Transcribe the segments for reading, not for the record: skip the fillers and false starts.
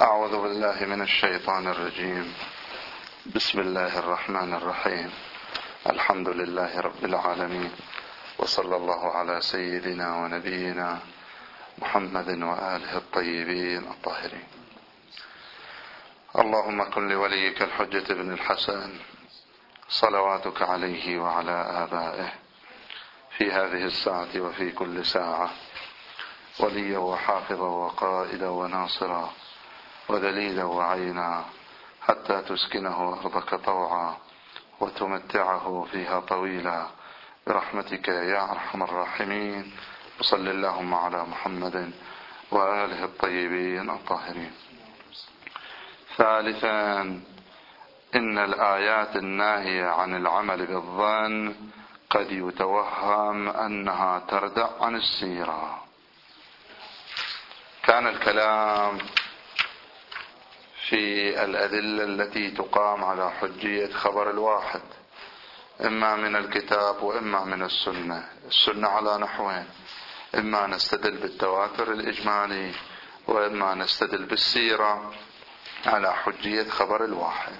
أعوذ بالله من الشيطان الرجيم. بسم الله الرحمن الرحيم. الحمد لله رب العالمين، وصلى الله على سيدنا ونبينا محمد وآله الطيبين الطاهرين. اللهم كن لوليك الحجة بن الحسن صلواتك عليه وعلى آبائه في هذه الساعة وفي كل ساعة وليا وحافظا وقائدا وناصرا ودليلا وعينا، حتى تسكنه أرضك طوعا وتمتعه فيها طويلا برحمتك يا أرحم الراحمين. وصل اللهم على محمد وآله الطيبين الطاهرين. ثالثا، إن الآيات الناهية عن العمل بالظن قد يتوهم أنها تردع عن السيرة. كان الكلام في الأدلة التي تقام على حجية خبر الواحد، إما من الكتاب وإما من السنة. السنة على نحوين: إما نستدل بالتواتر الإجمالي، وإما نستدل بالسيرة على حجية خبر الواحد.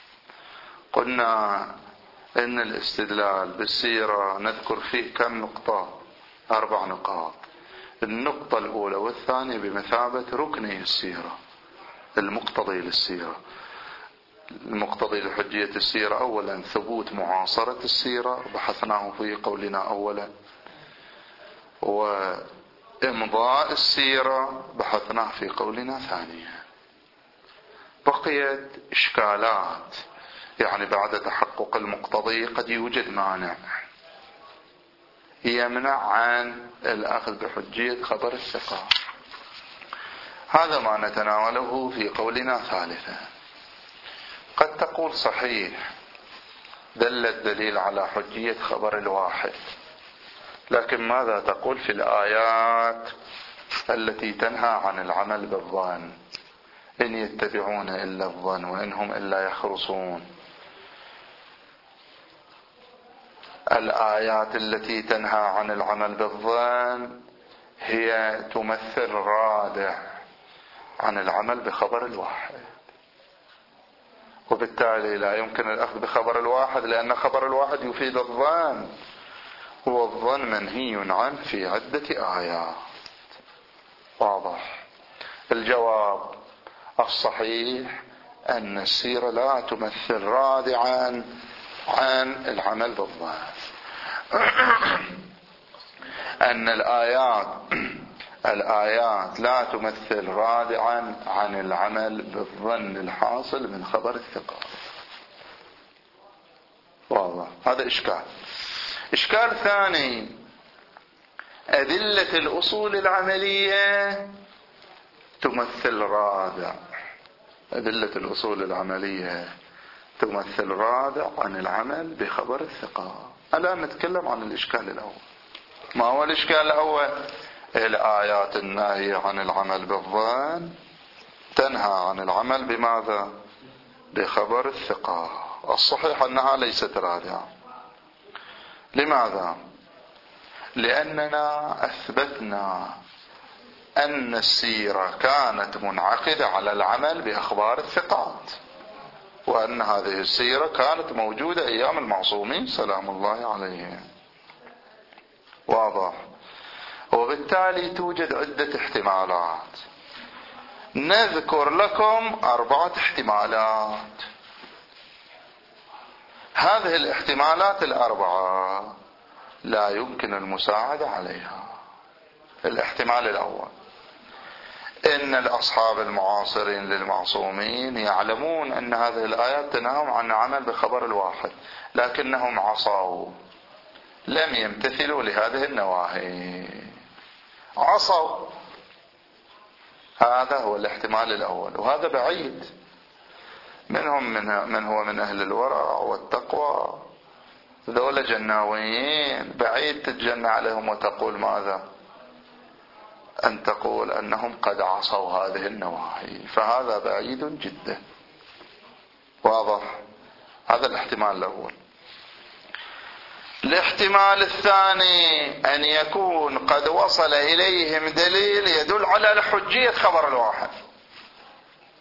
قلنا إن الاستدلال بالسيرة نذكر فيه كم نقطة؟ 4 نقاط. النقطة الأولى والثانية بمثابة ركني السيرة، المقتضي للسيرة. المقتضي لحجية السيرة أولا ثبوت معاصرة السيرة، بحثناه في قولنا أولا، وإمضاء السيرة بحثناه في قولنا ثانيا. بقيت إشكالات، يعني بعد تحقق المقتضي قد يوجد مانع يمنع عن الأخذ بحجية خبر الثقة. هذا ما نتناوله في قولنا ثالثا. قد تقول صحيح دل الدليل على حجية خبر الواحد، لكن ماذا تقول في الآيات التي تنهى عن العمل بالظن؟ إن يتبعون إلا الظن وإن هم إلا يخرصون. الآيات التي تنهى عن العمل بالظن هي تمثل رادع عن العمل بخبر الواحد، وبالتالي لا يمكن الأخذ بخبر الواحد، لأن خبر الواحد يفيد الظن، والظن منهي عنه في عدة آيات. واضح؟ الجواب الصحيح أن السيرة لا تمثل رادعا عن العمل بالظن، أن الآيات لا تمثل رادعا عن العمل بالظن الحاصل من خبر الثقة. واضح؟ هذا إشكال. إشكال ثاني: أدلة الأصول العملية تمثل رادع. أدلة الأصول العملية تمثل رادع عن العمل بخبر الثقة. الآن نتكلم عن الإشكال الأول. ما هو الإشكال الأول؟ الآيات الناهية عن العمل بالظن تنهى عن العمل بماذا؟ بخبر الثقة. الصحيح أنها ليست رادعة. لماذا؟ لأننا أثبتنا أن السيرة كانت منعقدة على العمل بأخبار الثقات، وأن هذه السيرة كانت موجودة أيام المعصومين سلام الله عليهم. واضح؟ وبالتالي توجد عدة احتمالات. نذكر لكم 4 احتمالات. هذه الاحتمالات 4 لا يمكن المساعدة عليها. الاحتمال الأول: إن الأصحاب المعاصرين للمعصومين يعلمون أن هذه الآيات تنهى عن العمل بخبر الواحد، لكنهم عصوا، لم يمتثلوا لهذه النواهي، عصوا. هذا هو الاحتمال الأول، وهذا بعيد. من هو من أهل الورع والتقوى، ذولا جناويين، بعيد تتجنى عليهم وتقول ماذا؟ أن تقول أنهم قد عصوا هذه النواهي، فهذا بعيد جدا. واضح؟ هذا الاحتمال الأول. الاحتمال الثاني: أن يكون قد وصل إليهم دليل يدل على حجية خبر الواحد.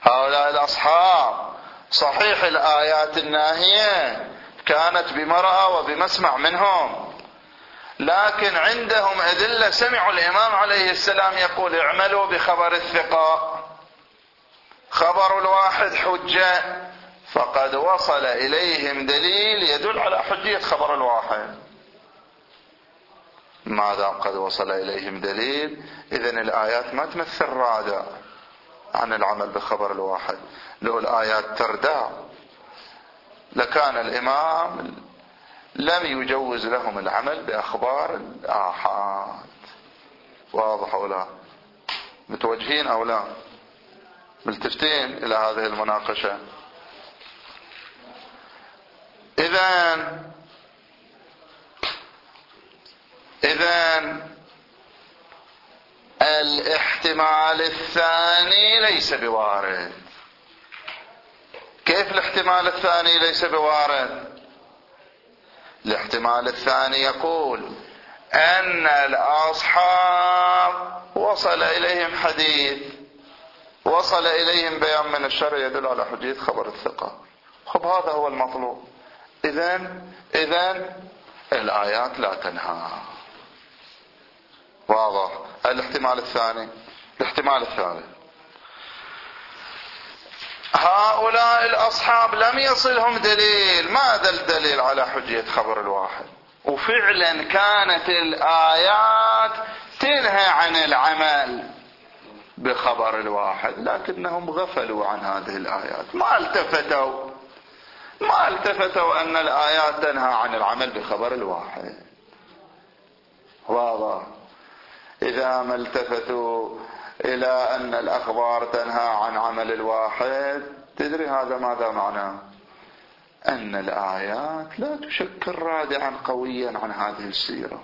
هؤلاء الأصحاب صحيح الآيات الناهية كانت بمرأى وبمسمع منهم، لكن عندهم أدلة. سمعوا الإمام عليه السلام يقول اعملوا بخبر الثقة، خبر الواحد حجة، فقد وصل إليهم دليل يدل على حجية خبر الواحد. ما دام قد وصل إليهم دليل، إذن الآيات ما تمثل رادع عن العمل بخبر الواحد. لو الآيات تردع لكان الإمام لم يجوز لهم العمل بأخبار الآحاد. واضح أو لا؟ متوجهين أو لا؟ ملتفتين إلى هذه المناقشة. إذن الاحتمال الثاني ليس بوارد. كيف الاحتمال الثاني ليس بوارد؟ الاحتمال الثاني يقول أن الأصحاب وصل إليهم حديث، وصل إليهم بيان من الشرع يدل على حجية خبر الثقة. خب هذا هو المطلوب. إذن الآيات لا تنهى. واضح؟ الاحتمال الثاني. الاحتمال الثالث، هؤلاء الأصحاب لم يصلهم دليل، ما دليل على حجية خبر الواحد، وفعلا كانت الآيات تنهى عن العمل بخبر الواحد، لكنهم غفلوا عن هذه الآيات، ما التفتوا أن الآيات تنهى عن العمل بخبر الواحد. واضح؟ إذا ما التفتوا إلى أن الأخبار تنهى عن عمل الواحد، تدري هذا ماذا معناه؟ أن الآيات لا تشكل رادعا قويا عن هذه السيرة،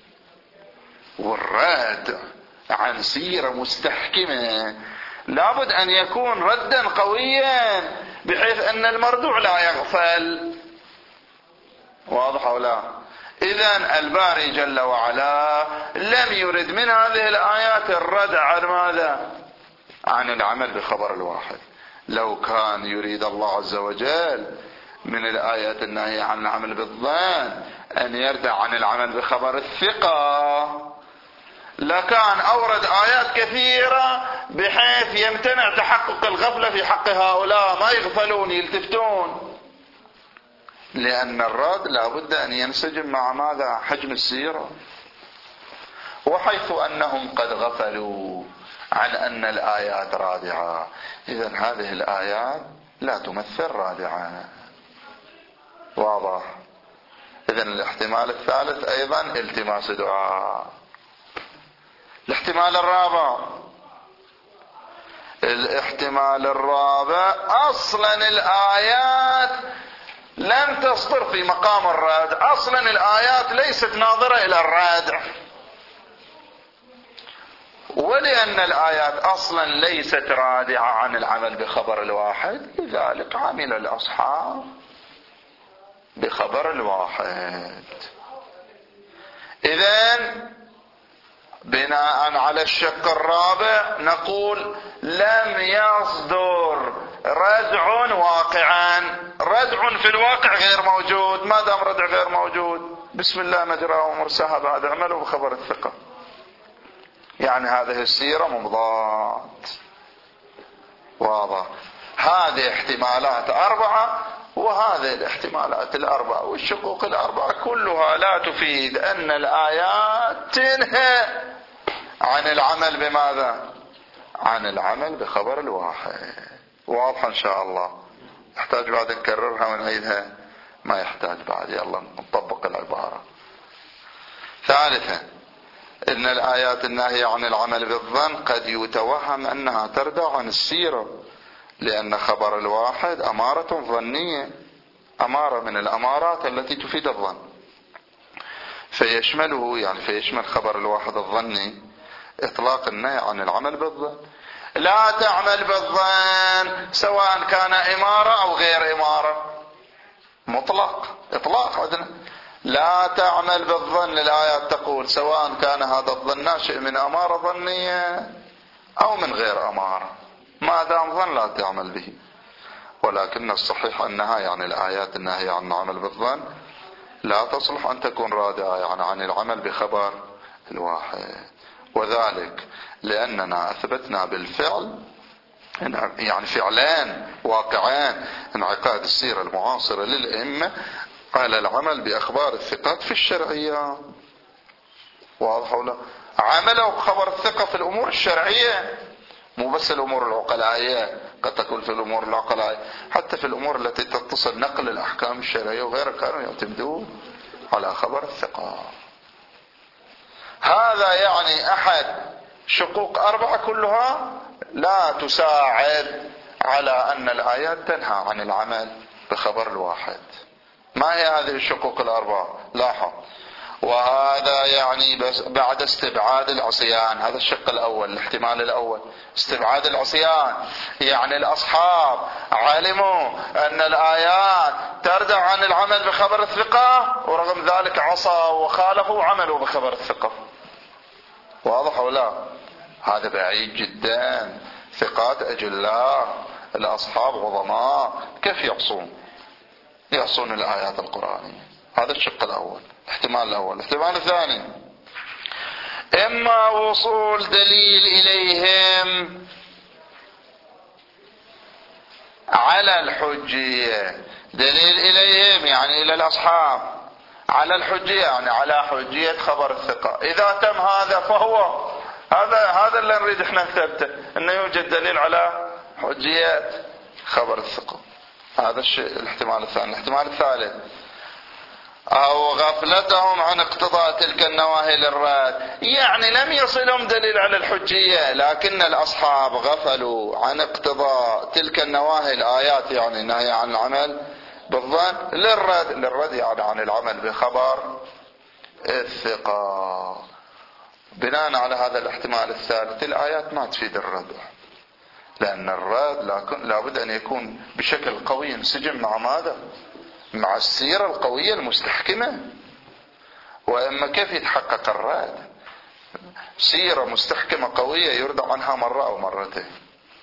والرادع عن سيرة مستحكمة لابد أن يكون ردا قويا بحيث أن المردوع لا يغفل. واضح أو لا؟ إذن الباري جل وعلا لم يرد من هذه الآيات الردع عن ماذا؟ عن العمل بخبر الواحد. لو كان يريد الله عز وجل من الآيات الناهية عن العمل بالظن أن يردع عن العمل بخبر الثقة، لكان أورد آيات كثيرة بحيث يمتنع تحقق الغفلة في حق هؤلاء، ما يغفلون يلتفتون، لأن الرد لابد أن ينسجم مع ماذا؟ حجم السيرة. وحيث أنهم قد غفلوا عن أن الآيات رادعة، إذن هذه الآيات لا تمثل رادعة. واضح؟ إذن الاحتمال الثالث أيضا التماس دعاء. الاحتمال الرابع أصلا الآيات لم تصدر في مقام الرادع، أصلا الآيات ليست ناظرة إلى الرادع، ولأن الآيات أصلا ليست رادعة عن العمل بخبر الواحد، لذلك عمل الأصحاب بخبر الواحد. إذن بناء على الشق الرابع نقول لم يصدر ردع واقعا. ردع في الواقع غير موجود. ما دام ردع غير موجود، بسم الله مجراه ومرساها، بعد عمله بخبر الثقة، يعني هذه السيرة ممضات. واضح؟ هذه احتمالات أربعة، وهذه الاحتمالات الأربعة والشقوق الأربعة كلها لا تفيد أن الآيات تنهى عن العمل بماذا؟ عن العمل بخبر الواحد. واضح إن شاء الله؟ يحتاج بعد نكررها ونعيدها؟ ما يحتاج بعد. يلا نطبق العبارة. ثالثا، إن الآيات الناهية عن العمل بالظن قد يتوهم أنها تردع عن السيرة، لأن خبر الواحد أمارة ظنية، أمارة من الأمارات التي تفيد الظن، فيشمله يعني فيشمل خبر الواحد الظني إطلاق النهي عن العمل بالظن. لا تعمل بالظن سواء كان إمارة أو غير إمارة، مطلق إطلاق عندنا. لا تعمل بالظن، الآيات تقول سواء كان هذا الظن ناشئ من أمارة ظنية أو من غير أمارة. ما دام ظن لا تعمل به. ولكن الصحيح أنها يعني الآيات الناهية عن العمل بالظن لا تصلح أن تكون رادعة يعني عن العمل بخبر الواحد. وذلك لأننا أثبتنا بالفعل يعني فعلان واقعان انعقاد السيرة المعاصرة للأئمة على العمل بأخبار الثقات في الشرعية. واضح ولا؟ عملوا بخبر الثقة في الأمور الشرعية، مو بس الأمور العقلائية، قد تكون في الأمور العقلائية، حتى في الأمور التي تتصل نقل الأحكام الشرعية وغيرها كانوا يعتمدون على خبر الثقة. هذا يعني أحد شقوق 4 كلها لا تساعد على أن الآيات تنهى عن العمل بخبر الواحد. ما هي هذه الشقوق 4؟ لاحظ. وهذا يعني بس بعد استبعاد العصيان، هذا الشق الأول، الاحتمال الأول، استبعاد العصيان. يعني الأصحاب علموا أن الآيات تردع عن العمل بخبر الثقة، ورغم ذلك عصوا وخالفوا وعملوا بخبر الثقة. واضح ولا؟ هذا بعيد جدا. ثقات أجلاء، الأصحاب عظماء، كيف يعصون الآيات القرآنية؟ هذا الشق الأول، الاحتمال الأول. الاحتمال الثاني، إما وصول دليل إليهم على الحجية، دليل إليهم يعني إلى الأصحاب على الحجية، يعني على حجية خبر الثقة. إذا تم هذا فهو هذا اللي نريد احنا نثبته، انه يوجد دليل على حجية خبر الثقة. هذا الشيء الاحتمال الثاني. الاحتمال الثالث، أو غفلتهم عن اقتضاء تلك النواهي للرد، يعني لم يصلهم دليل على الحجية لكن الأصحاب غفلوا عن اقتضاء تلك النواهي الآيات، يعني نهي عن العمل بالظن للرد يعني عن العمل بخبر الثقة. بناء على هذا الاحتمال الثالث الآيات ما تفيد الرد، لأن الرد لابد أن يكون بشكل قوي انسجم مع ماذا؟ مع السيرة القوية المستحكمة. وإما كيف يتحقق الرد؟ سيرة مستحكمة قوية يرضى عنها مرة أو مرتين.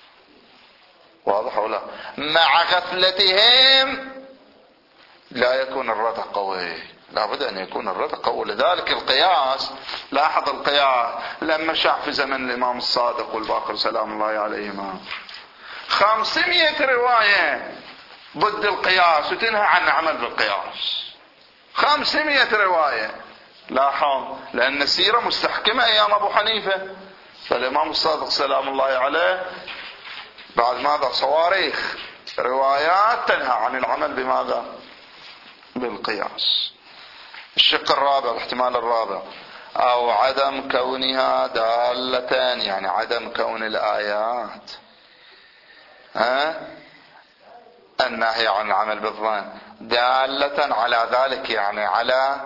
واضح ولا؟ مع غفلتهم لا يكون الرد قوي، لابد أن يكون الرد قوي. لذلك القياس، لاحظ القياس لما شاع في زمن الإمام الصادق والباقر سلام الله عليهما 500 رواية ضد القياس وتنهى عن العمل بالقياس. 500 رواية. لاحظ، لأن السيرة مستحكمة أيام أبو حنيفة، فالإمام الصادق سلام الله عليه بعد ماذا؟ صواريخ روايات تنهى عن العمل بماذا؟ بالقياس. الشق الرابع، الاحتمال الرابع، أو عدم كونها دالة، يعني عدم كون الآيات النهي عن العمل بالظن دالة على ذلك، يعني على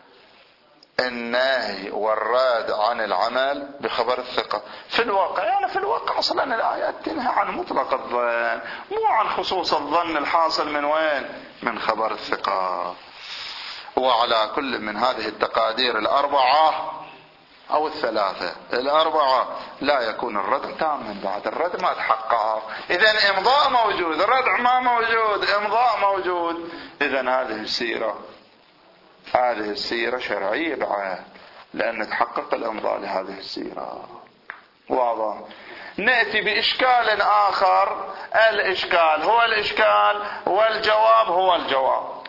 النهي والرد عن العمل بخبر الثقة. في الواقع يعني في الواقع أصلا الآيات تنهى عن مطلق الظن، مو عن خصوص الظن الحاصل من وين؟ من خبر الثقة. وعلى كل من هذه التقادير 4 أو 3 ال4 لا يكون الردع تاما، بعد الردع ما تحقق. إذن إمضاء موجود، الردع ما موجود، إمضاء موجود. إذن هذه السيرة شرعية بعد، لأن تحقق الإمضاء لهذه السيرة. واضح. نأتي بإشكال آخر، الإشكال هو الإشكال والجواب هو الجواب.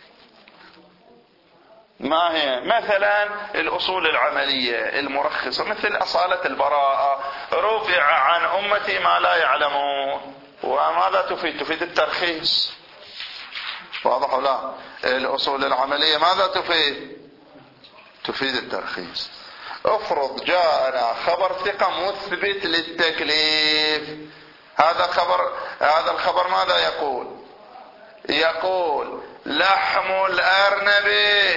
ما هي؟ مثلا الأصول العملية المرخصة، مثل أصالة البراءة، رفع عن أمتي ما لا يعلمون. وماذا تفيد؟ تفيد الترخيص. واضح ولا؟ الأصول العملية ماذا تفيد؟ تفيد الترخيص. افرض جاءنا خبر ثقة مثبت للتكليف، هذا الخبر ماذا يقول؟ يقول لحم الأرنب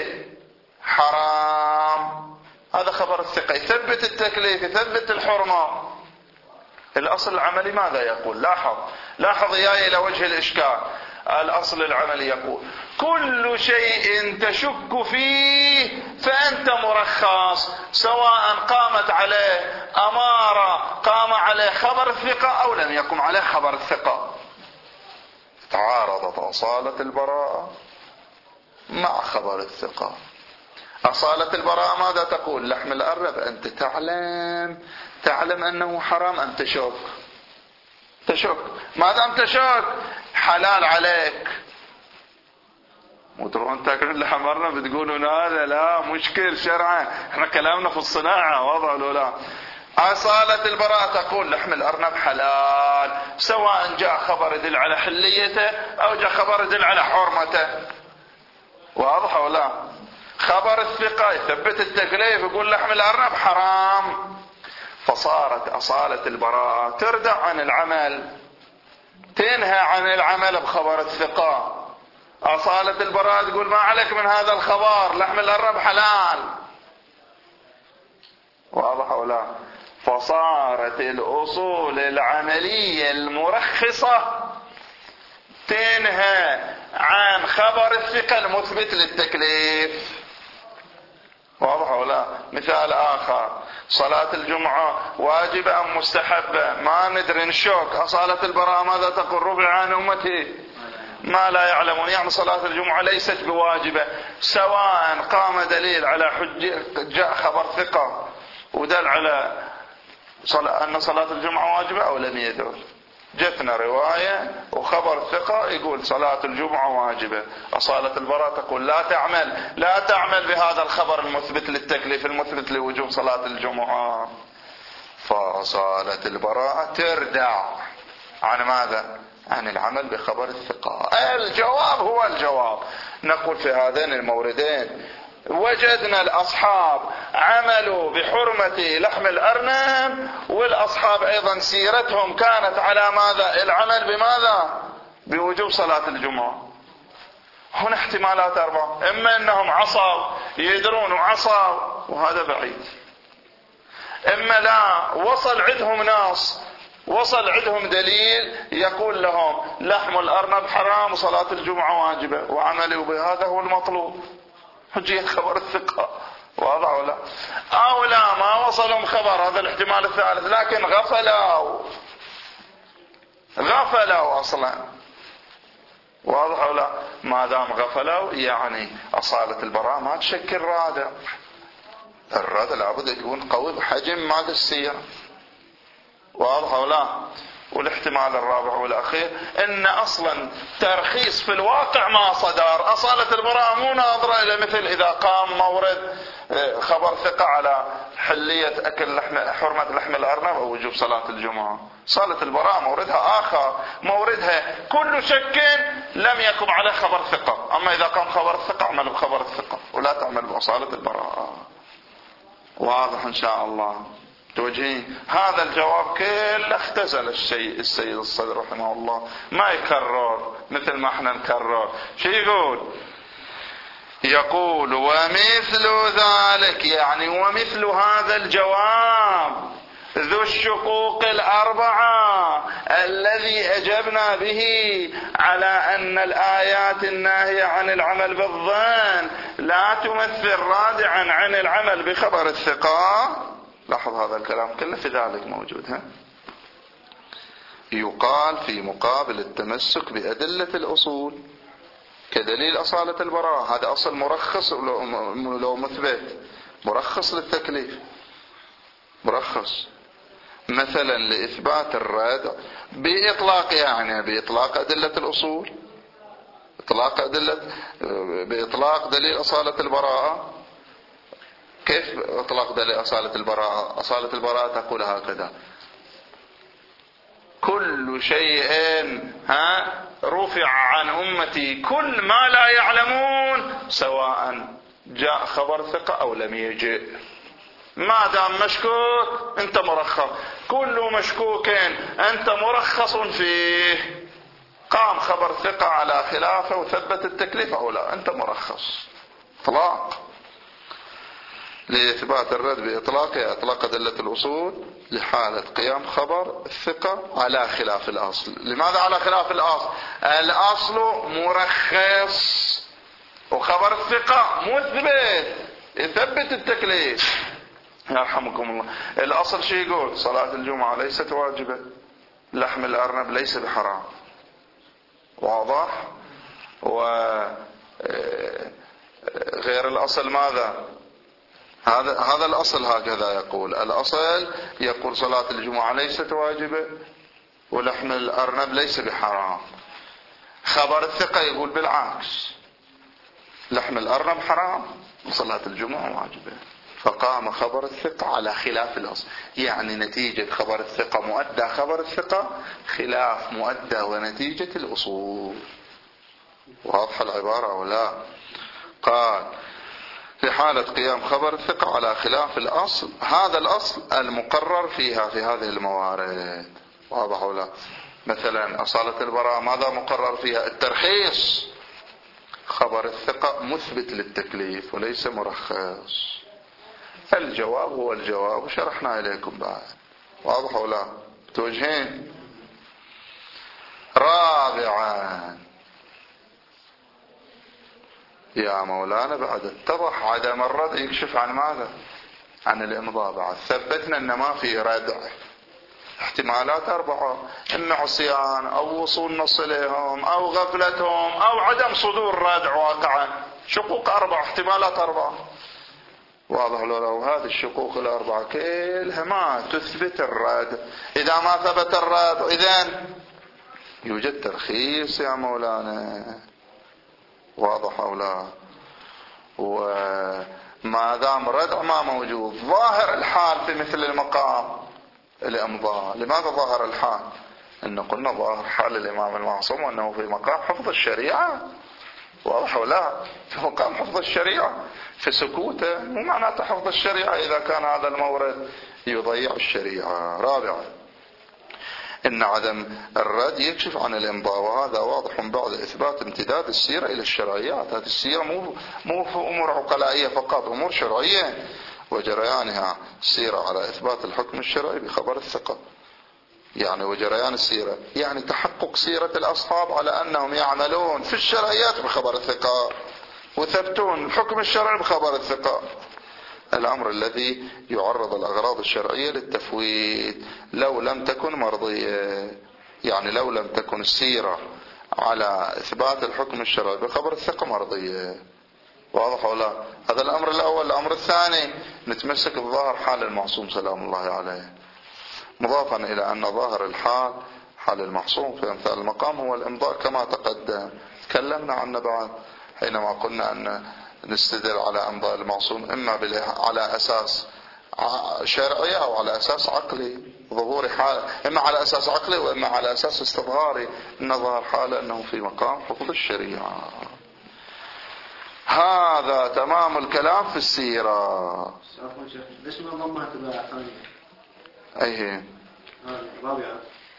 حرام. هذا خبر الثقة يثبت التكليف، يثبت الحرمة. الأصل العملي ماذا يقول؟ لاحظ إياي إلى وجه الإشكال. الأصل العملي يقول كل شيء تشك فيه فأنت مرخص سواء قامت عليه أمارة قام عليه خبر الثقة أو لم يقم عليه خبر الثقة. تعارضت أصالة البراءة مع خبر الثقة. أصالة البراءة ماذا تقول؟ لحم الأرنب أنت تعلم أنه حرام أم تشك؟ ما دام تشك حلال عليك. وتروحون تاكلون لحم أرنب بتقولون هذا لا مشكل شرعا، احنا كلامنا في الصناعة وضع ولا. أصالة البراءة تقول لحم الأرنب حلال سواء جاء خبر يدل على حليته أو جاء خبر يدل على حرمته. واضح ولا؟ خبر الثقة يثبت التكليف يقول لحم الأرنب حرام، فصارت أصالة البراءة تردع عن العمل، تنهى عن العمل بخبر الثقة. أصالة البراءة تقول ما عليك من هذا الخبر، لحم الأرنب حلال. واضح ولا؟ فصارت الأصول العملية المرخصة تنهى عن خبر الثقة المثبت للتكليف. واضح ولا؟ مثال آخر، صلاة الجمعة واجبة أم مستحبة؟ ما ندري نشوك. أصالة البراءة ماذا تقول؟ رفع عن أمتي ما لا يعلمون، يعني صلاة الجمعة ليست بواجبة سواء قام دليل على حجة، جاء خبر ثقة ودل على أن صلاة الجمعة واجبة أو لم يدل. جتنا رواية وخبر ثقة يقول صلاة الجمعة واجبة، أصالة البراءة تقول لا تعمل بهذا الخبر المثبت للتكليف المثبت لوجوب صلاة الجمعة. فأصالة البراءة تردع عن ماذا؟ عن العمل بخبر الثقة. الجواب هو الجواب، نقول في هذين الموردين وجدنا الأصحاب عملوا بحرمة لحم الأرنب، والأصحاب أيضا سيرتهم كانت على ماذا؟ العمل بماذا؟ بوجوب صلاة الجمعة. هنا احتمالات أربعة، إما أنهم عصوا يدرون وعصوا وهذا بعيد، إما لا وصل عندهم ناس، وصل عندهم دليل يقول لهم لحم الأرنب حرام وصلاة الجمعة واجبة وعملوا بهذا هو المطلوب، حجية خبر الثقة. واضح ولا؟ أو لا ما وصلهم خبر، هذا الاحتمال الثالث، لكن غفلوا أصلا. واضح ولا؟ ما دام غفلوا يعني أصالة البراءة ما تشكل رادع. الرادع لابد يكون قوي بحجم ماذا السيرة. واضح ولا؟ والاحتمال الرابع والأخير إن أصلا ترخيص في الواقع ما صدر. أصالة البراءة مو ناظرة إلى مثل إذا قام مورد خبر ثقة على حلية أكل حرمة لحم الأرنب أو وجوب صلاة الجمعة. أصالة البراءة موردها آخر، موردها كل شك لم يقم عليه خبر ثقة، أما إذا قام خبر الثقة اعمل بخبر الثقة ولا تعمل بأصالة البراءة. واضح إن شاء الله؟ توجهين هذا الجواب كله اختزل السيد الصدر رحمه الله، ما يكرر مثل ما احنا نكرر. شو يقول ومثل ذلك، يعني ومثل هذا الجواب ذو الشقوق الأربعة الذي أجبنا به على أن الآيات الناهية عن العمل بالظن لا تمثل رادعا عن العمل بخبر الثقة. لاحظ هذا الكلام كله في ذلك موجود. يقال في مقابل التمسك بأدلة الأصول كدليل أصالة البراءة، هذا أصل مرخص لو مثبت، مرخص للتكليف، مرخص مثلا لإثبات الرد بإطلاق، يعني بإطلاق أدلة الأصول، بإطلاق دليل أصالة البراءة. كيف اطلاق دليل أصالة البراءة؟ أصالة البراءة تقول هكذا: كل شيء رفع عن أمتي، كل ما لا يعلمون سواء جاء خبر ثقة أو لم يجئ، ما دام مشكوك أنت مرخص، كل مشكوك أنت مرخص فيه. قام خبر ثقة على خلافه وثبت التكليف أو لا، أنت مرخص. إطلاق لإثبات الرد بإطلاقه، أطلق أدلة الأصول لحالة قيام خبر الثقة على خلاف الأصل. لماذا على خلاف الأصل؟ الأصل مرخص وخبر الثقة مثبت، يثبت التكليف. يرحمكم الله. الأصل شو يقول؟ صلاة الجمعة ليست واجبة، لحم الأرنب ليس بحرام. واضح؟ وغير الأصل ماذا؟ هذا الأصل هكذا يقول. الأصل يقول صلاة الجمعة ليست واجبة ولحم الأرنب ليس بحرام. خبر الثقة يقول بالعكس، لحم الأرنب حرام وصلاة الجمعة واجبة. فقام خبر الثقة على خلاف الأصل، يعني نتيجة خبر الثقة مؤدى خبر الثقة خلاف مؤدى ونتيجة الأصول. واضحة العبارة ولا؟ قال في حالة قيام خبر الثقة على خلاف الأصل، هذا الأصل المقرر فيها في هذه الموارد. واضح ولا؟ مثلا أصالة البراءة ماذا مقرر فيها؟ الترخيص. خبر الثقة مثبت للتكليف وليس مرخص. الجواب هو الجواب وشرحنا إليكم بعد. واضح ولا؟ توجهين. رابعا يا مولانا بعد اتضح عدم الردع يكشف عن ماذا؟ عن الإمضاء. بعد ثبتنا أن ما في ردع. احتمالات 4: إما عصيان أو وصول نص إليهم أو غفلتهم أو عدم صدور ردع واقعا. شقوق 4، احتمالات 4. واضح لو هذه الشقوق 4 كلها ما تثبت الردع. إذا ما ثبت الردع إذن يوجد ترخيص يا مولانا. واضح أو لا؟ وما دام ردع ما موجود، ظاهر الحال في مثل المقام الإمضاء. لماذا ظاهر الحال؟ إن قلنا ظاهر حال الإمام المعصوم أنه في مقام حفظ الشريعة. واضح ولا؟ في مقام حفظ الشريعة، في سكوته مو معناته حفظ الشريعة إذا كان هذا المورد يضيع الشريعة. رابعا إن عدم الرد يكشف عن الإمضاء، وهذا واضح بعد إثبات امتداد السيرة إلى الشرعيات. هذه السيرة مو في أمور عقلائية فقط، أمور شرعية، وجريانها السيرة على إثبات الحكم الشرعي بخبر الثقة. يعني وجريان السيرة يعني تحقق سيرة الأصحاب على أنهم يعملون في الشرعيات بخبر الثقة وثبتون الحكم الشرعي بخبر الثقة. الأمر الذي يعرض الأغراض الشرعية للتفويت لو لم تكن مرضية، يعني لو لم تكن السيرة على إثبات الحكم الشرعي بخبر الثقة مرضية. واضح ولا؟ هذا الأمر الأول. الأمر الثاني نتمسك بظاهر حال المعصوم سلام الله عليه، مضافا إلى أن ظاهر الحال حال المعصوم في أمثال المقام هو الإمضاء كما تقدم. تكلمنا عنه بعد حينما قلنا أن نستدل على إمضاء المعصوم إما على أساس شرعي أو على أساس عقلي، ظهور حال إما على أساس عقلي وإما على أساس استظهاري، أن ظهر حاله أنه في مقام حفظ الشريعة. هذا تمام الكلام في السيرة. ليش ما ضمها تبع ثانية؟ أي هي؟ رابعة.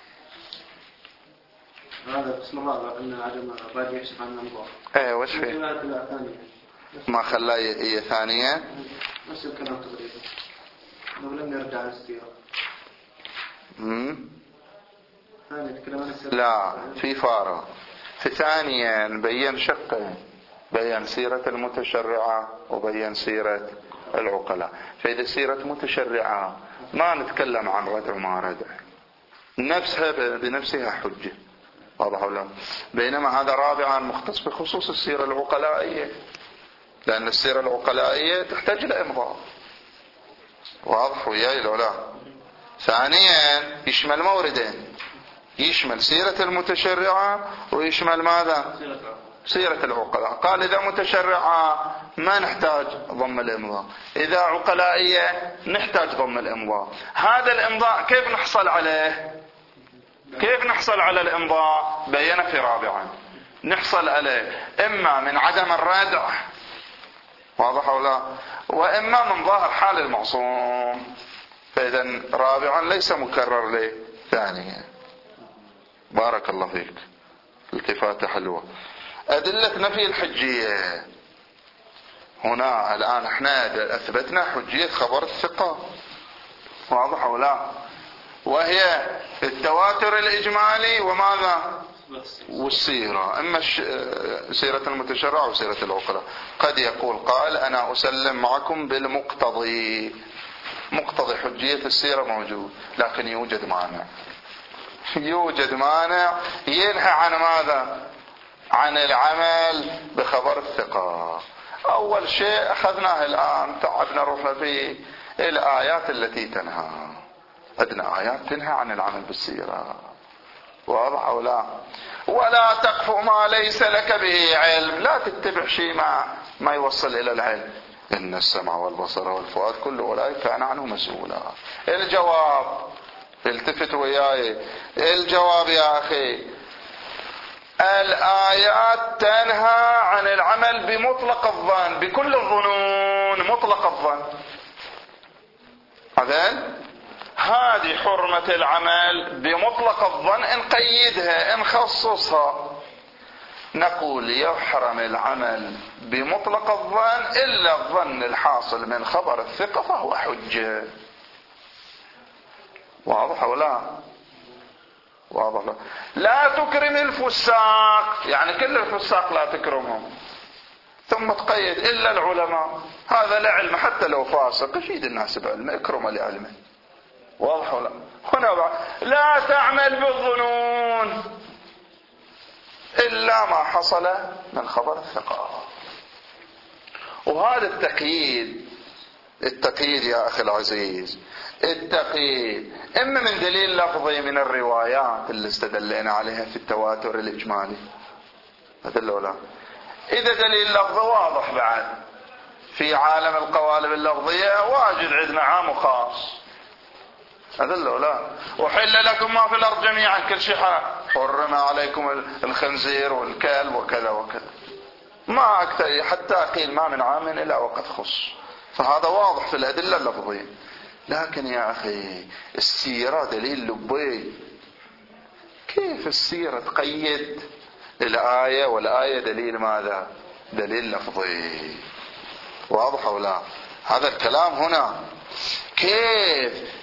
هذا القسم الرابع أن عدم الرد يكشف عن الأمضاء. إيه وش فيه؟ ما خلاه هي ثانية؟ نفس الكلام تقريبا. لو لم يرجع على السيرة. لا، في فارق. في ثانيا بين شقين، بين سيرة المتشرعة وبين سيرة العقلاء. فإذا سيرة متشرعة ما نتكلم عن ردع ما ردع، نفسها بنفسها حجة. واضح ولا؟ بينما هذا رابعا مختص بخصوص السيرة العقلائية، لأن السيرة العقلائية تحتاج إلى إمضاء. واضح وياي لو لا؟ ثانيا يشمل موردين، يشمل سيرة المتشرعة ويشمل ماذا؟ سيرة العقلاء. قال إذا متشرعة ما نحتاج ضم الإمضاء، إذا عقلائية نحتاج ضم الإمضاء. هذا الإمضاء كيف نحصل عليه؟ كيف نحصل على الإمضاء؟ بيّن في رابعا نحصل عليه إما من عدم الردع، واضح ولا؟ وإما من ظاهر حال المعصوم. فإذا رابعا ليس مكرر له ثانيا. بارك الله فيك، التفاتة حلوة. أدلة نفي الحجية هنا الآن احنا أثبتنا حجية خبر الثقة، واضح ولا؟ وهي التواتر الإجمالي وماذا؟ والسيرة، إما سيرة المتشرع وسيرة العقلاء. قد يقول قال أنا أسلم معكم بالمقتضي، مقتضي حجية السيرة موجود، لكن يوجد مانع، يوجد مانع ينهى عن ماذا؟ عن العمل بخبر الثقة. أول شيء أخذناه الآن، تعبنا روحنا في الآيات التي تنهى. عندنا آيات تنهى عن العمل بالسيرة، واضح أو لا؟ ولا تقف ما ليس لك به علم، لا تتبع شيء ما يوصل إلى العلم. إن السمع والبصر والفؤاد كل أولئك كان عنه مسؤولا. الجواب، التفت وياي، الجواب يا أخي، الآيات تنهى عن العمل بمطلق الظن، بكل الظنون، مطلق الظن. هذه حرمة العمل بمطلق الظن، إن قيدها إن خصصها نقول يحرم العمل بمطلق الظن إلا الظن الحاصل من خبر الثقة فهو حجة. واضح ولا؟ واضح. لا تكرم الفساق، يعني كل الفساق لا تكرمهم، ثم تقيد إلا العلماء، هذا لا علم حتى لو فاسق، يفيد الناس بعلم، اكرمه لعلمه. واضح ولا؟ هنا لا تعمل بالظنون إلا ما حصل من خبر الثقة. وهذا التقييد يا أخي العزيز، التقييد إما من دليل لفظي من الروايات اللي استدلنا عليها في التواتر الإجمالي، هذا الأولى. إذا دليل لفظي واضح بعد في عالم القوالب اللفظية واجد عندنا عام وخاص، هذا الأولى. وحل لكم ما في الأرض جميعا، كل شيء حرم عليكم الخنزير والكلب وكذا وكذا، ما أكثر، حتى قيل ما من عام إلا وقد خص، فهذا واضح في الأدلة اللفظية. لكن يا أخي السيرة دليل لبي، كيف السيرة تقيد الآية والآية دليل ماذا؟ دليل لفظي. واضح أو لا؟ هذا الكلام هنا كيف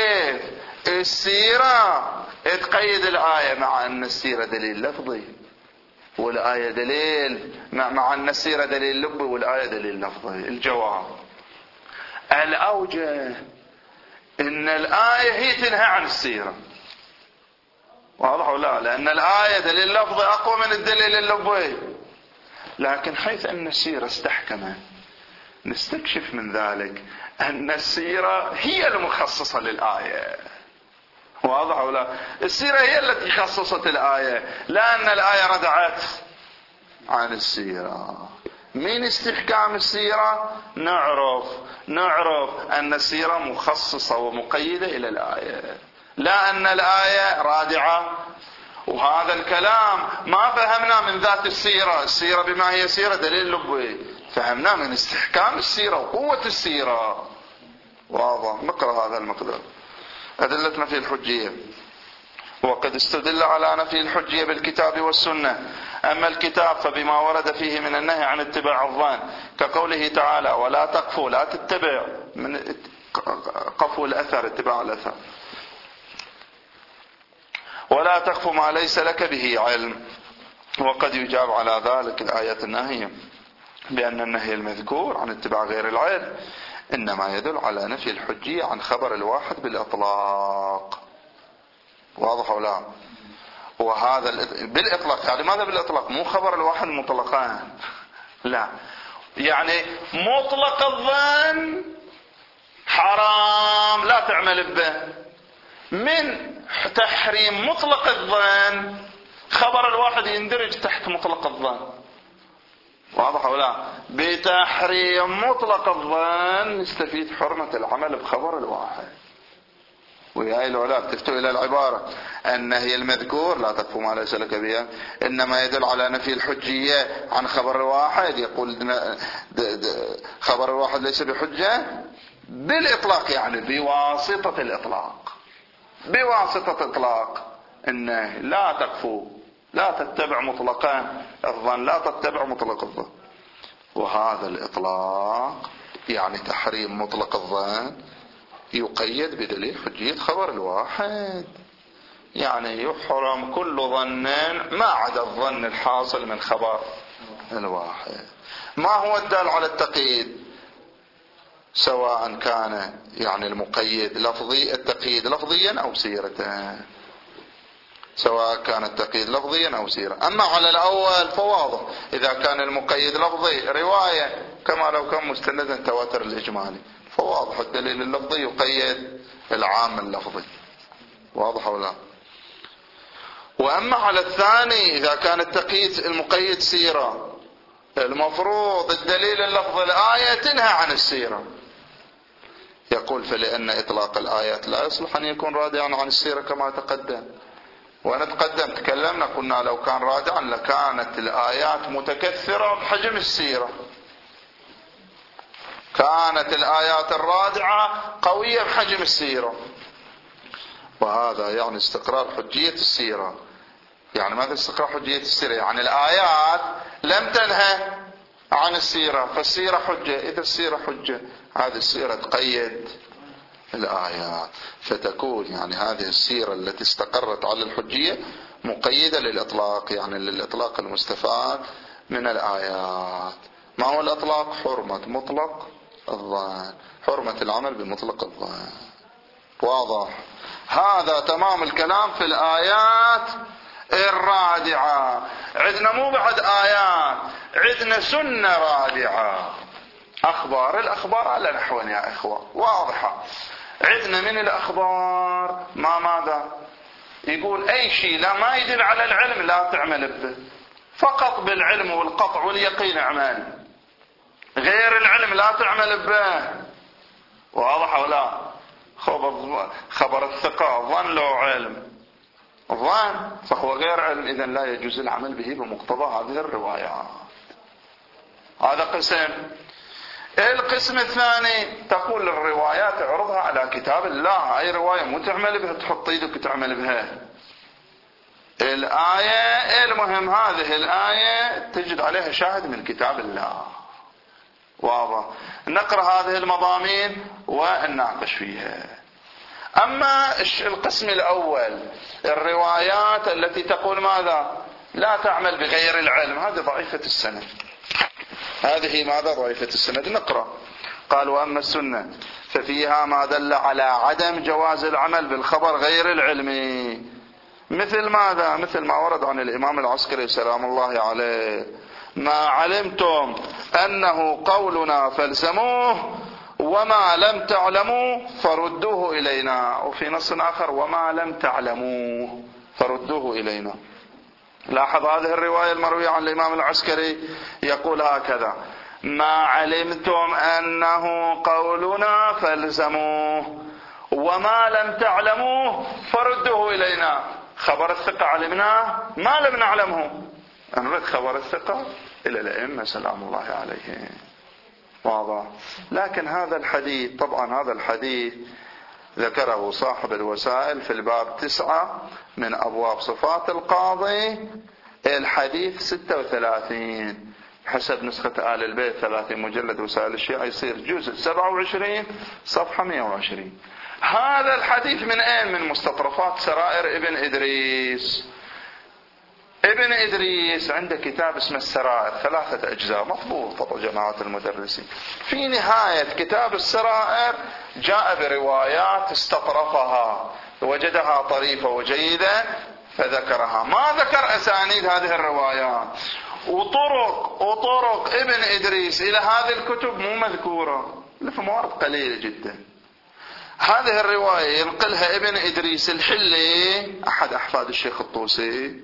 السيرة تقيد الآية مع أن السيرة دليل لفظي والآية دليل، مع أن السيرة دليل لبي والآية دليل لفظي. الجواب الأوجه إن الآية هي تنهى عن السيرة. واضح ولا؟ لأن الآية دليل لفظي أقوى من الدليل اللفظي، لكن حيث أن السيرة استحكمت نستكشف من ذلك أن السيرة هي المخصصة للآية. واضح ولا؟ السيرة هي التي خصصت الآية، لا أن الآية ردعت عن السيرة. من استحكام السيرة نعرف أن السيرة مخصصة ومقيدة إلى الآية، لا أن الآية رادعة. وهذا الكلام ما فهمنا من ذات السيرة بما هي سيرة دليل لبوي، فهمنا من استحكام السيرة وقوة السيرة. واضح؟ نقرأ هذا المقدار. أدلتنا في الحجية، وقد استدل على نفي الحجية بالكتاب والسنة. أما الكتاب فبما ورد فيه من النهي عن اتباع الظن، كقوله تعالى ولا تقفوا، لا تتبع، من قفو الأثر، اتباع الأثر، ولا تقف ما ليس لك به علم. وقد يجاب على ذلك الآية النهية بأن النهي المذكور عن اتباع غير العلم إنما يدل على نفي الحجية عن خبر الواحد بالإطلاق. واضح ولا؟ وهذا بالإطلاق، يعني ماذا بالإطلاق؟ مو خبر الواحد مطلقان، لا، يعني مطلق الظن حرام لا تعمل به، من تحريم مطلق الظن خبر الواحد يندرج تحت مطلق الظن. واضح ولا؟ بتحريم مطلق الظن نستفيد حرمة العمل بخبر الواحد. وياي العلماء تفتوا إلى العبارة النهي المذكور لا تقف ما ليس لك به إنما يدل على نفي الحجية عن خبر الواحد، يقول خبر الواحد ليس بحجة بالإطلاق، يعني بواسطة الإطلاق، بواسطة إطلاق النهي لا تقفوا، لا تتبع مطلقا الظن، لا تتبع مطلق الظن. وهذا الإطلاق يعني تحريم مطلق الظن يقيد بدليل حجية خبر الواحد. يعني يحرم كل ظن ما عدا الظن الحاصل من خبر الواحد. ما هو الدال على التقييد؟ سواء كان يعني المقيد لفظي، التقييد لفظيا أو سيرة، سواء كان التقييد لفظيا أو سيرة. أما على الأول فواضح، إذا كان المقيد لفظي رواية كما لو كان مستندا تواتر الإجمالي، فواضح الدليل اللفظي يقيد العام اللفظي. واضح ولا لا؟ وأما على الثاني إذا كان التقييد المقيد سيرة، المفروض الدليل اللفظي الآية تنهى عن السيرة. يقول فلأن إطلاق الآيات لا يصلح أن يكون رادعا عن السيرة كما تقدم. ونتقدم تكلمنا قلنا لو كان رادعا لكانت الآيات متكثرة بحجم السيرة، كانت الآيات الرادعة قوية بحجم السيرة، وهذا يعني استقرار حجية السيرة. يعني ماذا استقرار حجية السيرة؟ يعني الآيات لم تنهى عن السيرة، فالسيرة حجة. إذا السيرة حجة هذه السيرة تقيد الآيات، فتكون يعني هذه السيرة التي استقرت على الحجية مقيدة للإطلاق، يعني للإطلاق المستفاد من الآيات. ما هو الإطلاق؟ حرمة مطلق الظن، حرمة العمل بمطلق الظن. واضح؟ هذا تمام الكلام في الآيات الرادعة. عندنا مو بعد آيات، عندنا سنة رادعة، أخبار. الأخبار على نحو يا إخوة واضحة. عندنا من الأخبار ما ماذا يقول؟ أي شيء لا ما يدل على العلم لا تعمل به، فقط بالعلم والقطع واليقين اعمل، غير العلم لا تعمل به. واضح ولا؟ خبر الثقة ظن لو علم، ظن فهو غير علم، إذن لا يجوز العمل به بمقتضى هذه الروايات. هذا قسم. القسم الثاني تقول الروايات اعرضها على كتاب الله، أي رواية مو تعمل بها تحط ايدك تعمل بها. الآية المهم هذه الآية تجد عليها شاهد من كتاب الله. واضح؟ نقرأ هذه المضامين ونناقش فيها. أما القسم الأول الروايات التي تقول ماذا؟ لا تعمل بغير العلم، هذه ضعيفة السند. هذه ماذا؟ ضعيفة السند. نقرأ. قال وأما السنة ففيها ما دل على عدم جواز العمل بالخبر غير العلمي، مثل ماذا؟ مثل ما ورد عن الإمام العسكري سلام الله عليه: ما علمتم أنه قولنا فالزموه وما لم تعلموا فردوه إلينا. وفي نص آخر: وما لم تعلموه فردوه إلينا. لاحظ هذه الرواية المروية عن الإمام العسكري يقول هكذا: ما علمتم أنه قولنا فالزموه وما لم تعلموه فردوه إلينا. خبر الثقة علمناه، ما لم نعلمه نرد خبر الثقة إلى الأئمة سلام الله عليهم. واضح؟ لكن هذا الحديث، طبعا هذا الحديث ذكره صاحب الوسائل في الباب 9 من أبواب صفات القاضي، الحديث 36 حسب نسخة آل البيت 30 مجلد وسائل الشيعة، يصير جزء 27 صفحة 120. هذا الحديث من أين؟ من مستطرفات سرائر ابن إدريس. ابن إدريس عنده كتاب اسمه السرائر 3 أجزاء مضبوط جماعة المدرسين. في نهاية كتاب السرائر جاء بروايات استطرفها وجدها طريفة وجيدة فذكرها، ما ذكر أسانيد هذه الروايات. وطرق ابن إدريس إلى هذه الكتب مو مذكورة، في موارد قليلة جدا. هذه الرواية ينقلها ابن إدريس الحلي أحد أحفاد الشيخ الطوسي،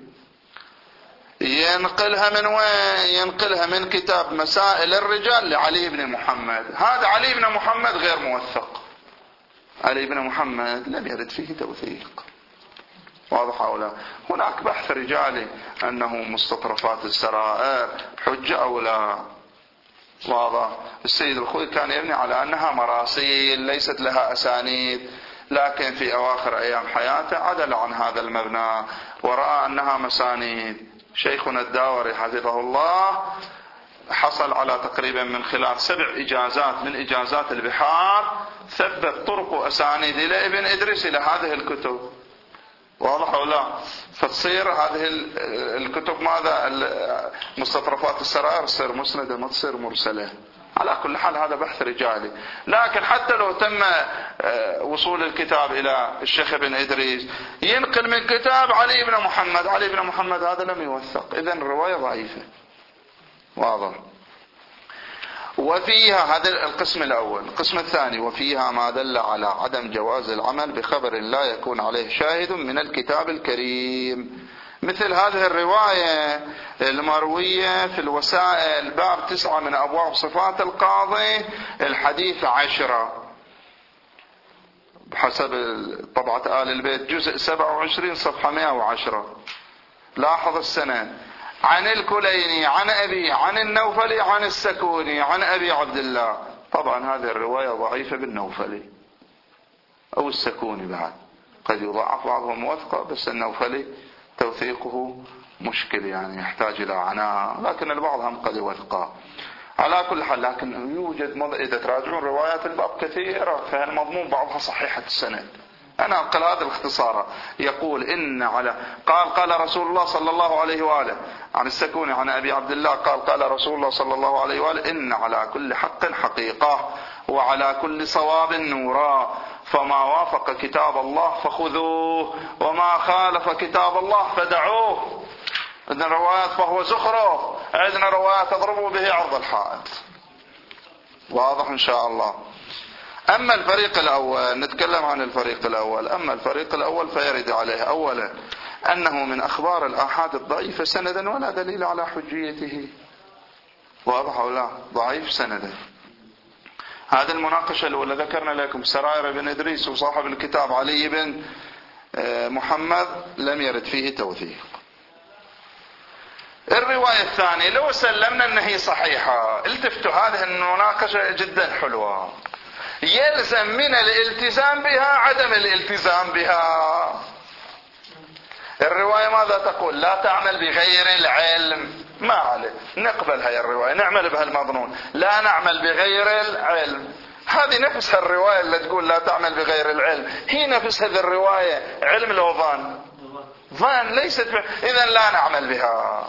ينقلها من وين؟ ينقلها من كتاب مسائل الرجال لعلي بن محمد. هذا علي بن محمد غير موثق، علي بن محمد لم يرد فيه توثيق. واضح أو لا؟ هناك بحث رجالي أنه مستطرفات السرائر حجة أو لا. واضح؟ السيد الخوي كان يبني على أنها مراسيل ليست لها أسانيد، لكن في أواخر أيام حياته عدل عن هذا المبنى ورأى أنها مسانيد. شيخنا الداوري حفظه الله حصل على تقريبا من خلال 7 إجازات من إجازات البحار، ثبت طرق وأسانيد إلى ابن إدريس إلى هذه الكتب. واضح أو لا؟ فتصير هذه الكتب ماذا؟ مستطرفات السرائر تصير مسندة ما تصير مرسلة. على كل حال هذا بحث رجالي. لكن حتى لو تم وصول الكتاب إلى الشيخ ابن إدريس ينقل من كتاب علي بن محمد، علي بن محمد هذا لم يوثق، إذن الرواية ضعيفة. واضح. وفيها هذا القسم الأول. القسم الثاني: وفيها ما دل على عدم جواز العمل بخبر لا يكون عليه شاهد من الكتاب الكريم، مثل هذه الرواية المروية في الوسائل باب 9 من أبواب صفات القاضي الحديث 10 بحسب طبعة آل البيت جزء 27 صفحة 110. لاحظ السنة: عن الكليني عن أبي عن النوفلي عن السكوني عن أبي عبد الله. طبعا هذه الرواية ضعيفة بالنوفلي أو السكوني، بعد قد يضاعف بعضهم موثقة، بس النوفلي توثيقه مشكل يعني يحتاج إلى عناء، لكن البعض هم قد يوثقه. على كل حال لكن يوجد إذا تراجعون روايات الباب كثيرة فالمضمون بعضها صحيحة السند. أنا أنقل هذا الاختصار. يقول إن على قال رسول الله صلى الله عليه وآله عن السكوني عن أبي عبد الله قال رسول الله صلى الله عليه وآله: إن على كل حق حقيقة وعلى كل صواب نورا، فما وافق كتاب الله فخذوه وما خالف كتاب الله فدعوه. عندنا روايات فهو زخرف، عندنا روايات تضربوا به عرض الحائط. واضح إن شاء الله. أما الفريق الأول، نتكلم عن الفريق الأول. أما الفريق الأول فيرد عليه أولا أنه من أخبار الآحاد الضعيفة سندا ولا دليل على حجيته. واضح أو لا؟ ضعيف سندا. هذه المناقشة الأولى ذكرنا لكم سرائر بن إدريس وصاحب الكتاب علي بن محمد لم يرد فيه توثيق. الرواية الثانية: لو سلمنا أنها هي صحيحة، التفتوا هذه المناقشة جدا حلوة، يلزم من الالتزام بها عدم الالتزام بها. الرواية ماذا تقول؟ لا تعمل بغير العلم. ما عليه، نقبل هاي الرواية نعمل بها المظنون، لا نعمل بغير العلم. هذه نفس الرواية اللي تقول لا تعمل بغير العلم، هي نفس هذه الرواية علم لو ظن، ظن ليست إذن لا نعمل بها.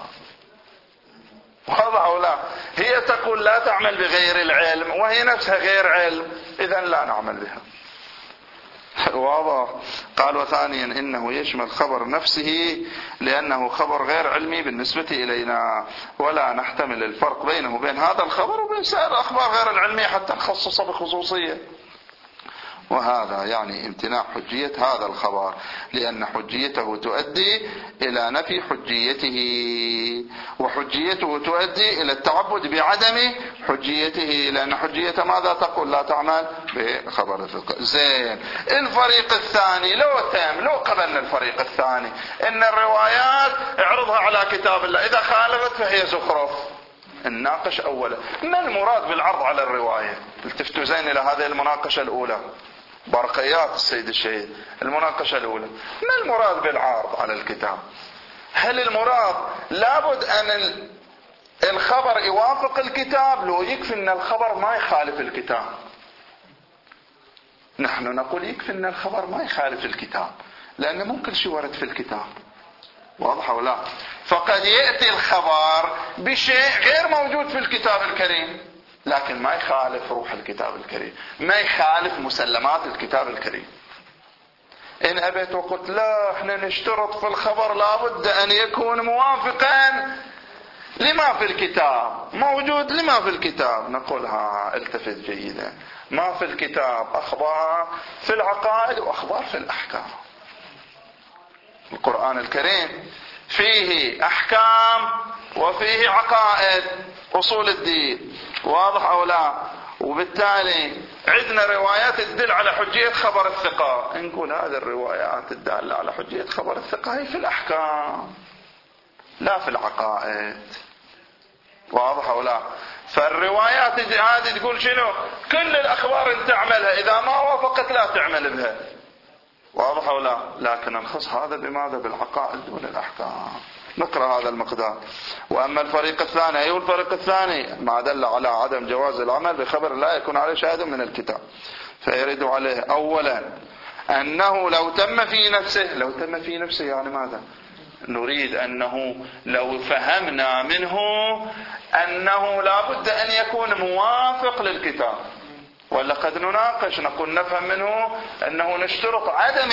واضح أو لا؟ هي تقول لا تعمل بغير العلم وهي نفسها غير علم، إذن لا نعمل بها. واضح. قال: وثانيا إنه يشمل خبر نفسه لأنه خبر غير علمي بالنسبة إلينا، ولا نحتمل الفرق بينه وبين هذا الخبر وبين سائر الأخبار غير العلمية حتى نخصصه بخصوصية. وهذا يعني امتناع حجية هذا الخبر، لأن حجيته تؤدي إلى نفي حجيته، وحجيته تؤدي إلى التعبد بعدم حجيته، لأن حجيته ماذا تقول؟ لا تعمل بخبر الثقة. زين. الفريق الثاني لو قبلنا الفريق الثاني إن الروايات اعرضها على كتاب الله، إذا خالفت فهي زخرف. الناقش أولا ما المراد بالعرض على الرواية؟ التفتوا زين إلى هذه المناقشة الأولى، برقيات السيد الشهيد. المناقشة الأولى: ما المراد بالعرض على الكتاب؟ هل المراد لابد أن الخبر يوافق الكتاب؟ لو يكفي أن الخبر ما يخالف الكتاب. نحن نقول يكفي أن الخبر ما يخالف الكتاب، لأن مو كل شيء ورد في الكتاب. واضح ولا؟ فقد يأتي الخبر بشيء غير موجود في الكتاب الكريم، لكن ما يخالف روح الكتاب الكريم، ما يخالف مسلمات الكتاب الكريم. إن أبيت وقلت لا احنا نشترط في الخبر لابد أن يكون موافقا لما في الكتاب، موجود لما في الكتاب، نقول التفت جيدا، ما في الكتاب أخبار في العقائد وأخبار في الأحكام. القرآن الكريم فيه أحكام وفيه عقائد أصول الدين. واضح أو لا؟ وبالتالي عندنا روايات تدل على حجية خبر الثقة، نقول هذه الروايات الدالة على حجية خبر الثقة هي في الأحكام لا في العقائد. واضح أو لا؟ فالروايات هذه تقول شنو؟ كل الأخبار انت تعملها، إذا ما وافقت لا تعمل بها. واضح أو لا؟ لكن نخص هذا بماذا؟ بالعقائد دون الأحكام. نقرأ هذا المقدار. وأما الفريق الثاني، أي الفريق الثاني ما دل على عدم جواز العمل بخبر لا يكون عليه شاهد من الكتاب، فيرد عليه أولا أنه لو تم في نفسه يعني ماذا؟ نريد أنه لو فهمنا منه أنه لا بد أن يكون موافق للكتاب، ولا قد نناقش نقول نفهم منه أنه نشترط عدم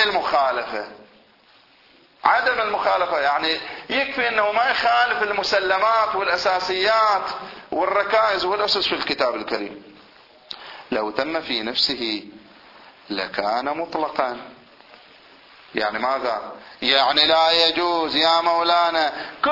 المخالفة، يعني يكفي أنه ما يخالف المسلمات والأساسيات والركائز والأسس في الكتاب الكريم. لو تم في نفسه لكان مطلقا. يعني ماذا؟ يعني لا يجوز يا مولانا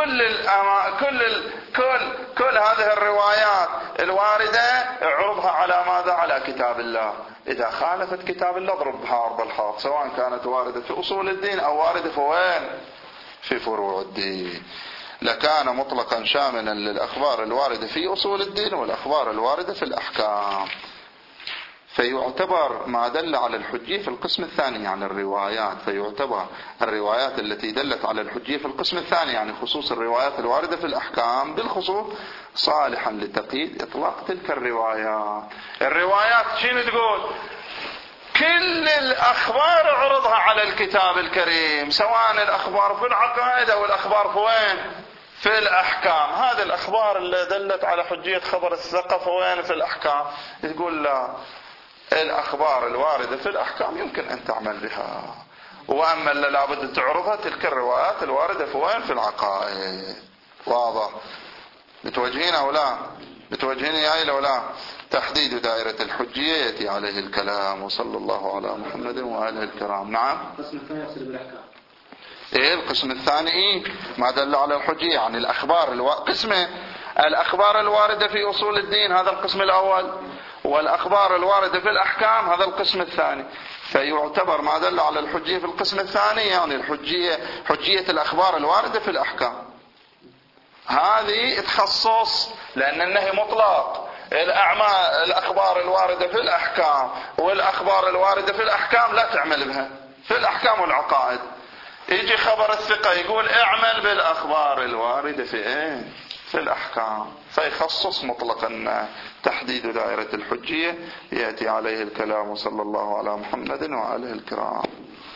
كل هذه الروايات الواردة اعرضها على ماذا؟ على كتاب الله. إذا خالفت كتاب الله اضربها عرض الحائط، سواء كانت واردة في أصول الدين أو واردة في وين؟ في فروع الدين. لكان مطلقا شاملا للأخبار الواردة في أصول الدين والأخبار الواردة في الأحكام. فيعتبر ما دل على الحجية في القسم الثاني يعني الروايات، فيعتبر الروايات التي دلت على الحجية في القسم الثاني يعني خصوص الروايات الواردة في الأحكام بالخصوص صالحا لتقييد إطلاق تلك الروايات شنو تقول؟ كل الأخبار عرضها على الكتاب الكريم، سواء الأخبار في العقائد أو الأخبار في وين؟ في الأحكام. هذه الأخبار اللي دلت على حجية خبر الثقة وين؟ في الأحكام. تقول لا، الأخبار الواردة في الأحكام يمكن أن تعمل بها، وأما اللي لابد تعرضها تلك الروايات الواردة في وين؟ في العقائد. واضح؟ متوجهين أو لا؟ متوجهين يا أو لا؟ تحديد دائرة الحجية يأتي عليه الكلام. وصلى الله على محمد وآله الكرام. نعم. القسم الثاني يقصد بالأحكام. القسم الثاني ما دل على الحجية يعني الأخبار قسمه الأخبار الواردة في أصول الدين هذا القسم الأول، والأخبار الواردة في الأحكام هذا القسم الثاني. فيعتبر ما دل على الحجية في القسم الثاني يعني حجية الأخبار الواردة في الأحكام. هذه تخصص لأن النهي مطلق. الأخبار الواردة في الأحكام والأخبار الواردة في الأحكام لا تعمل بها في الأحكام والعقائد. يجي خبر الثقة يقول اعمل بالأخبار الواردة في الأحكام، فيخصص مطلقا. تحديد دائرة الحجية يأتي عليه الكلام. صلى الله على محمد وآله الكرام.